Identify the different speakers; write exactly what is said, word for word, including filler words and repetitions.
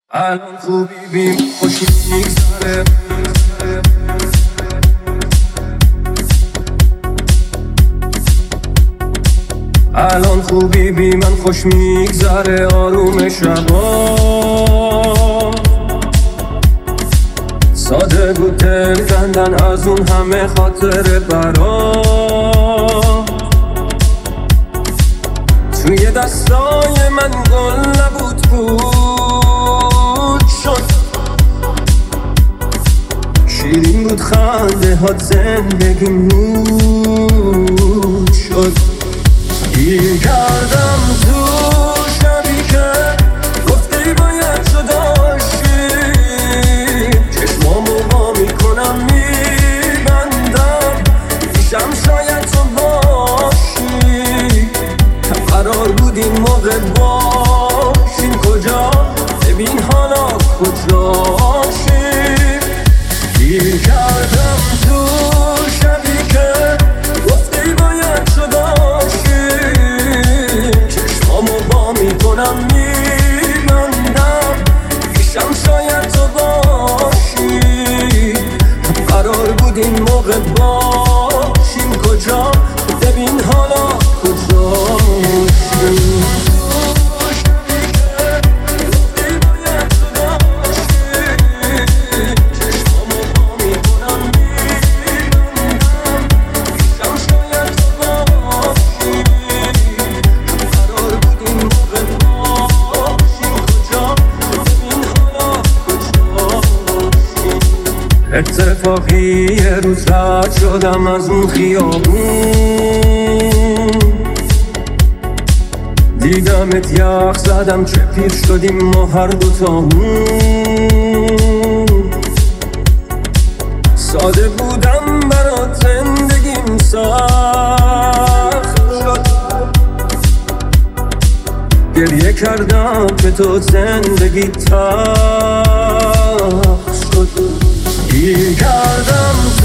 Speaker 1: الان خوبی بیم خوش میگذره، الان خوبی بی من خوش میگذره، آروم شبا ساده بود دل کندن از اون همه خاطر برا توی دستای من گل نبود بود شد، شیرین بود خنده هات زندگیم نور شد. گیر کردم تو شبی که گفتی باید جداشی، چشمامو وا میکنم میبندم پیشم شاید تو باشی، قرار بود این موقع باشیم کجا، ببین حالا کجاشی. گیر کردم تو شبی که گفتی باید جداشی، چشمامو وا میکنم میبندم پیشم شاید تو باشی، قرار بود این موقع باشیم کجا، ببین حالا کجاشی. اتفاقی یه روز رد شدم از اون خیابون، دیدمت یخ زدم چه پیر شدیم ما هر دوتامون، ساده بودم برات زندگیم سخت شد، گریه کردم که تو زندگی تلخ شد. گیر کردم